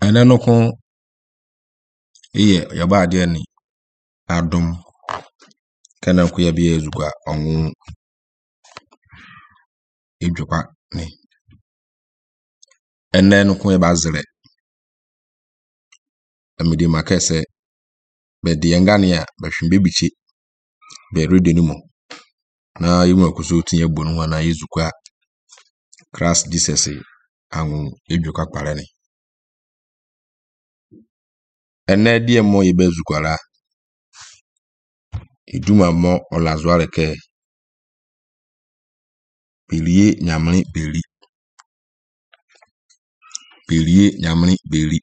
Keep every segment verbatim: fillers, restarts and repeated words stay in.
Ana no ko iye yaba de ni adom kana ko ya bi ezugwa onwu edwapa ni enne no ko yaba zere amidi makese be de ngane a be hwembe bichi be ready ni mo na yimu akuso tinye bonu na yezukwa Christ Jesus anwu edwaka kpare ni enne die mo yebe zukwara iduma mo olazware ke belie nyamri beli belie nyamri beli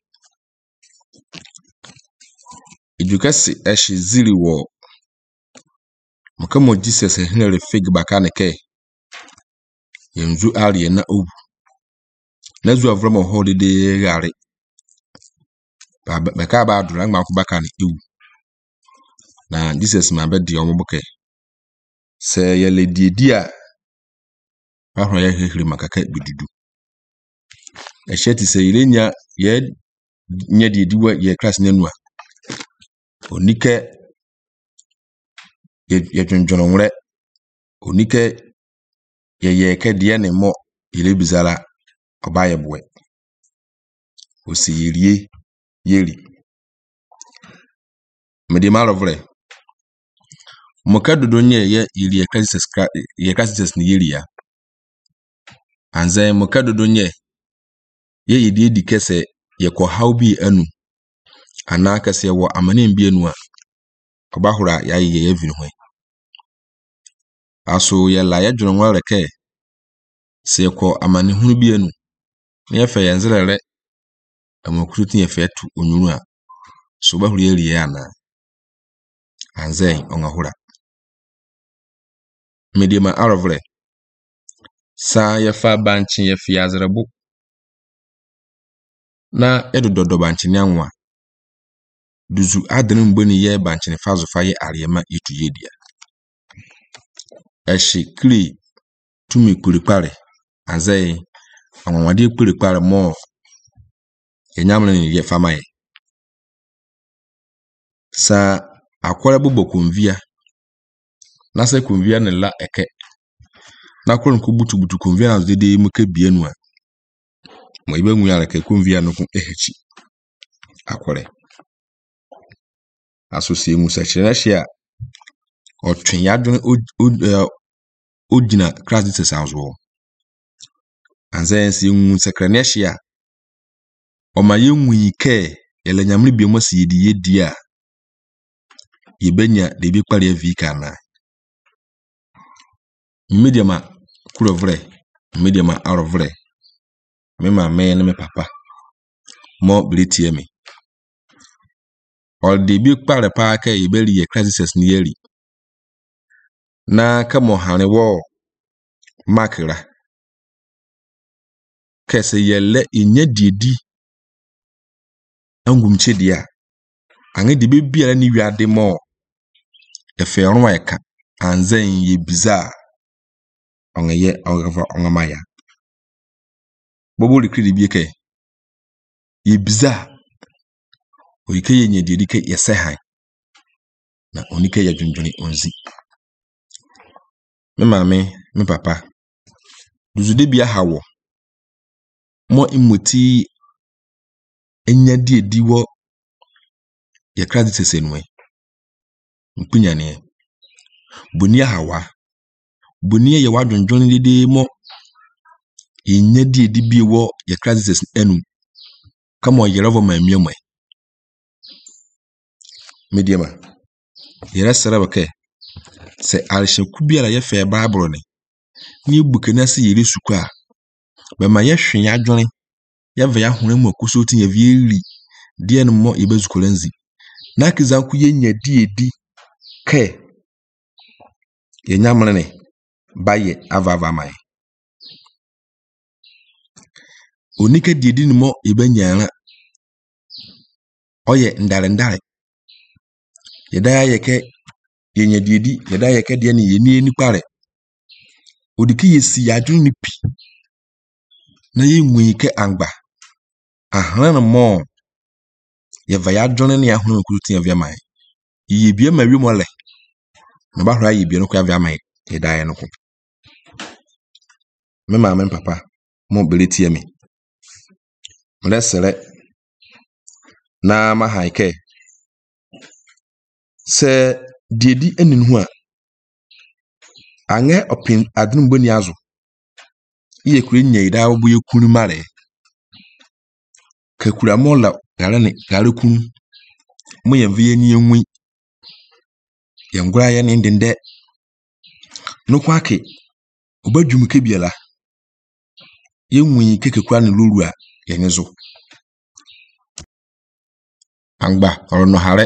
edukasi eshi ziri wo mokamo Jesus henere fig bakane ke yenzu aliye na obu na zu avramo holiday yare ba ba ka ba dura ngba ko bakane ewu na Jesus ma be de omoboke se yele diedi a ahro ya hehiri makaka bidudu esheti se yirenya ye nya diedi wa ye class nenu a onike ye ye dwonjono nwre onike ye ye ke de ne mo yele bizara obaye boe osi yirie yeri mede malovre mokadodo nye ye yiri crisis ye crisis ni yeri ya anze mokadodo nye ye yidi di kese ye ko hawbi anu ana kese wo amane mbi anu a obahura ya ye ye vini ho aso ye la ye dwono nware ke se ko amane hunu bi anu ye fe ye nzerere amakuru tin ye fe tu onuru a so bahura ye riye ana anze ongahura medema arovre sa ye fa banchi ye fi azrebu na edododo banchi ni anwa duzu adrin mboni ye banchi ni fazo fa ye ariyema yitu yedia eshi kri tumi kuripare anze anwade kuripare mo enyamle ni ye fama ye sa akwara bobo konvia na se konvia ne la eke na kwon ko butu butu konvia na zede muke bienu a mo ibe nwu yare ke konvia no ko ehechi akware asosie mu se chere hia otwen yadwen ogina Christ Jesus azwo anze ensi nwu sekrene hia o ma ye nwu ike ele nyamre bi mo se yedi yedi a yebenya de bi kpare vika na mediama kurovre mediama arovre me ma me na me papa mo blitie me all de bi kpare pa ka yebeli ye crisis ni yeri na kamo hane wo makira kese yele inya diedi angumche dia anga de be biara ni wiade mo efe ronwa eka anzen ye biza onye ongafa ongamaya bobo likridi bieke ye biza oyike ye nye diedi ke yese han na onike ye dwundwuni onzi me mame me papa duzude bia hawo mo imoti enya diedi wo ye Christ sesenwe mpunyane bonia hawa bonia ye wadwondwon dede mo enya diedi bi wo ye Christ enu kama yerevo ma miemwe mediama yere seraba ke se alsheku biara ye fe bible ni ni bukena se yere sukwa be ma ye hwen adwon ye ve ya hone mu akuso tin ye vieri die no mo yebezukolenzi na kizanku ye nya diedi ke ye nyamre ne baye avava mai onike diedi ni mo yebenya oye ndare ndare yeda yeke yenya diedi yeda yeke de ne yeni eni pare odiki yesi yadun ni pi na ye nwike angba ahran mo ye va ya dwone ne ahunu kurutin avia mai ye bia ma wi mole na ba hra ye bia no kwa avia mai ye dae no ko me ma me papa mo beletie me mlesere na ma haike se diedi eninu a ange opin adunu boni azo iye kure nyai da wo ye kunu mare ka kura mola gare ne gare kunu mo ye vie ni enwi ye ngura ye ne ndende no kwake obadwum ke biela ye nwi keke kura ne lulu a ye nyezo angba oro no hare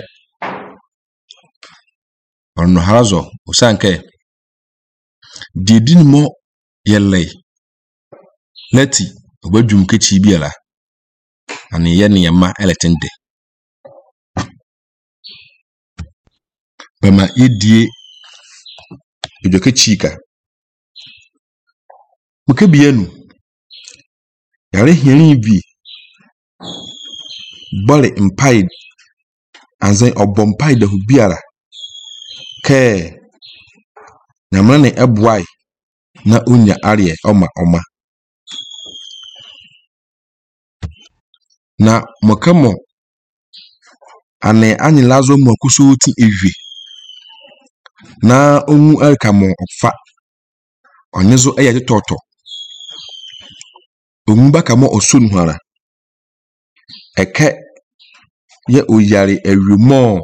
oro no harazo usanke diedi ni mo yelle leti obadwum ke chi biela ani ye ne yema eletende bama yedie edoke chika muke bienu yare hiani bi bole impai anzen obompai da hubiara ke nyamane eboai na unya arie oma oma na mokamo ane anyi lazo mo kusuti ewie na omu alkamo ofa onyezo eye toto omu baka mo osunu hara eke ye oyare ewumo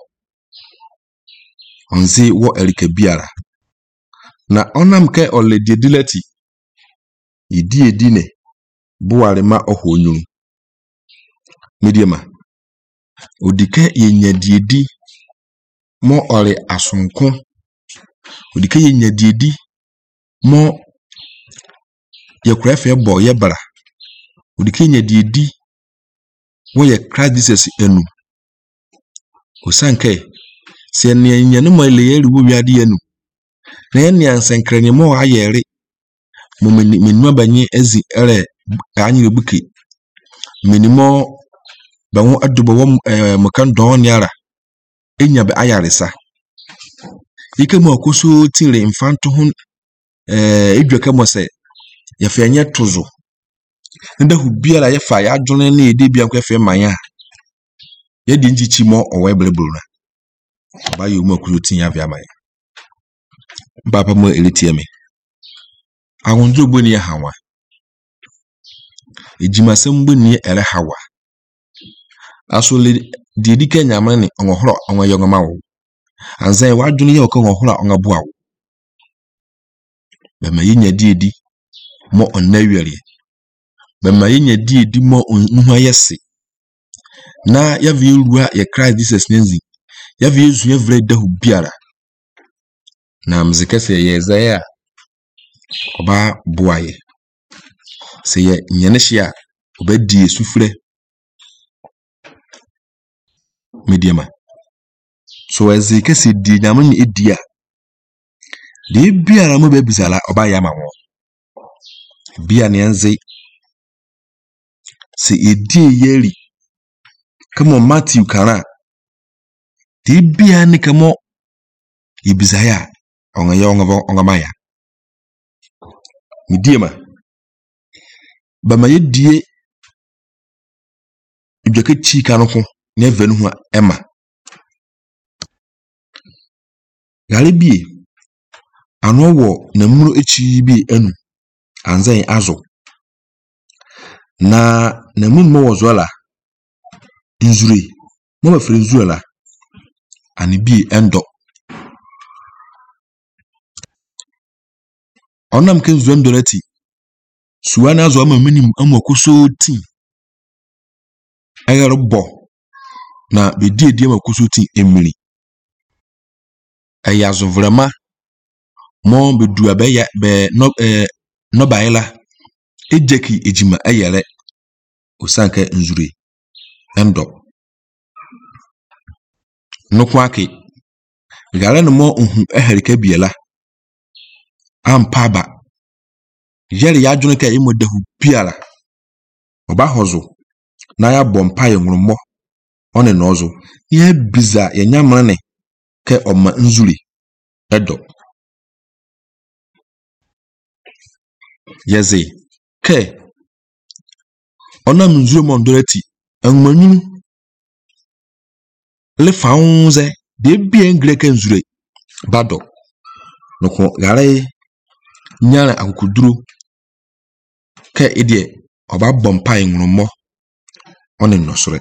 onzi wo erike biara na onam ke ole diedileti idi edine buare ma ohonyu mediema odike yenya diedi mo ore asonko odike yenya diedi mo yekrefe bo yebra odike yenya diedi wo ye Christ enu osanke se ne yenya no mo le yeri wo wiade enu na ene ansenkrenye mo ayere mo menu abanye ezi ere anyi buke menimo bawo adubo wo mokan don yara enya be ayaresa ike mo akoso tire infanto hun eh edwaka mo se ye fa anya tozo nda hu biara ye fa ya adwone na ede bia kwa fa manya ye di nchichi mo owe blebulu na ba yo mo akoso tin ya bia manya papa mo elitie me awonjo boni ya hawa ejima sembo ni ere hawa asole diedi kenya mane onhoro onwa yongoma wo anzan wa adwene ye oka onhoro onga boa wo bema yenya diedi mo onnawere bema yenya diedi mo onhu ayese na yave ruwa ye Christ Jesus nenzi yave yezu yevre dahu biara na mzikese ye Isaiah oba boaye se ye nyenehia obadi esufre mediema so ezikese di nyamne edia de biara mo be bizala oba ya mawo bia ne enze se edie yeri kamo Matthew kana de bia ne kamo ibizaya onga yonga onga maya mediema bama yedie idweke chika no ko ne venu ho ema gale bie ano wo na muro echi bi enu anzan azo na na mun mo wozola nzure mo ba fere nzuela ani bi endo onam ke nzu endorati suwana azo ama minim amakoso ti ayero bo na be die die amakoso ti emiri ayazo vrama mo be du abeya be no eh no baila ejeki ejima ayere osanke nzure endo no kwake gare no mo ohun eherika biela ampaba yeri ya dwene ka imodahu biara oba hozo na ya bompa ye nwumo one nozo ye biza ye nyamane ke oma nzuri edo yeze ke ona nzuri mo ndoreti enmanyu le faunze de bien greke nzuri bado noko gare nyara akukuduro ke edie oba bompa enwumo one nosore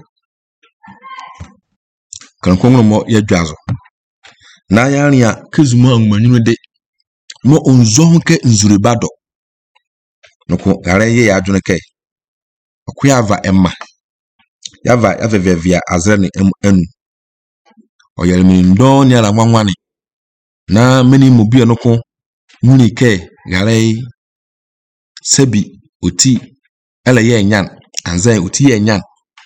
kan konwumo ye dwazo na yaria kezuma enmanyu de mo onzo ke nzuri bado noko gare ye ya adwene ke okuyava emma yava yavevevia azrene enu oyelmi ndo ni ala nwanwani na meni mobia noko nyuni ke gare sebi oti ele ye nyan anze oti ye nyan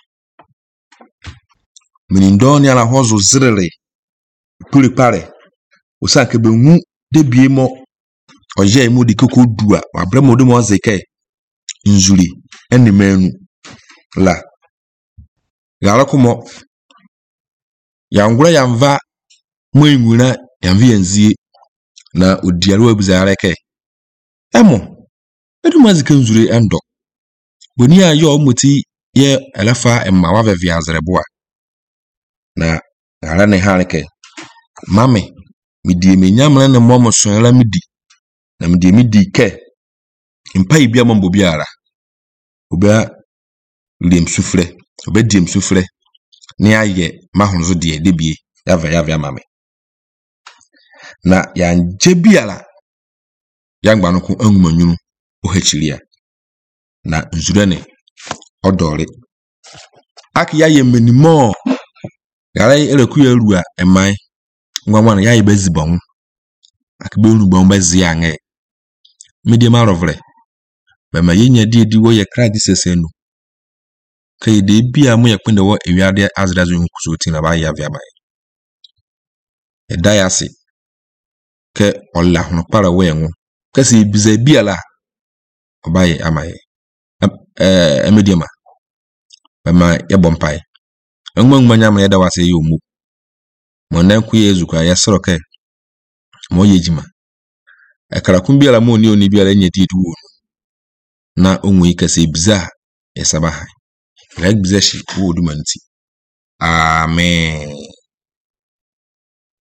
meni ndo ni ala hozo zirere puri pare osake be nwu de biemo oye mu di koko dua abremo de mo zeke nzuri eni menu la gara kumo yangura yamva mo enwura yamvi enzie na odiaro abuzare ke emo edu mazike nzuri endo boni ayo muti ye elefa emma wa vevia azreboa na gara ne hareke mame midi me nyamre ne mo mosonla midi na midi midi ke mpa ibia mambo biara oba liem sufre oba diem sufre ni aye mahunzo de debie yava yava mame na yanje biara yangba no ko anwumanyunu ohachiria na nzurene odore akiya ye menimo gara ereku ya rua emai nwanwan ya ibezibon akbe rubon bezi ange media marovre bema yenya die di wo ye kra di sesenu kai de bia mo ye kwende wo ewiade azrazo nkuso tin na ba ya via mai e dayase ke olla hono para we enwo kasi biza bia la obaye amaye eh media ma bema ye bompai enwo nwanya ma ye da wase ye omu mo nan ku yezu kwa ye soroke mo ye jima ekara kumbi ala mo ni oni bia la nyeti du na onwe kasi biza esabaha like biza shi wo du manti amen.